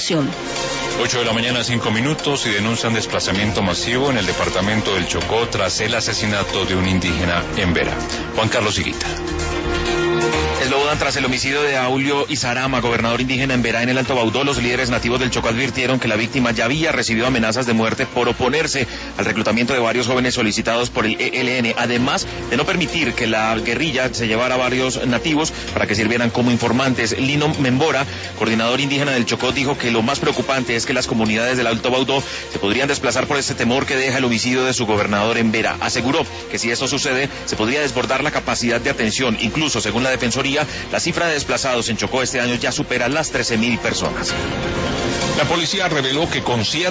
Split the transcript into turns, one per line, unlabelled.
información.
8:05 a.m. y denuncian desplazamiento masivo en el departamento del Chocó tras el asesinato de un indígena en Vera. Juan Carlos Higuita.
Eslobodan tras el homicidio de Aulio Izarama, gobernador indígena en Verá, en el Alto Baudó. Los líderes nativos del Chocó advirtieron que la víctima ya había recibido amenazas de muerte por oponerse al reclutamiento de varios jóvenes solicitados por el ELN, además de no permitir que la guerrilla se llevara a varios nativos para que sirvieran como informantes. Lino Membora, coordinador indígena del Chocó, dijo que lo más preocupante es que las comunidades del Alto Baudó se podrían desplazar por este temor que deja el homicidio de su gobernador en Verá. Aseguró que si esto sucede, se podría desbordar la capacidad de atención. Incluso, según la Defensoría, la cifra de desplazados en Chocó este año ya supera las 13.000 personas.
La policía reveló que con cierta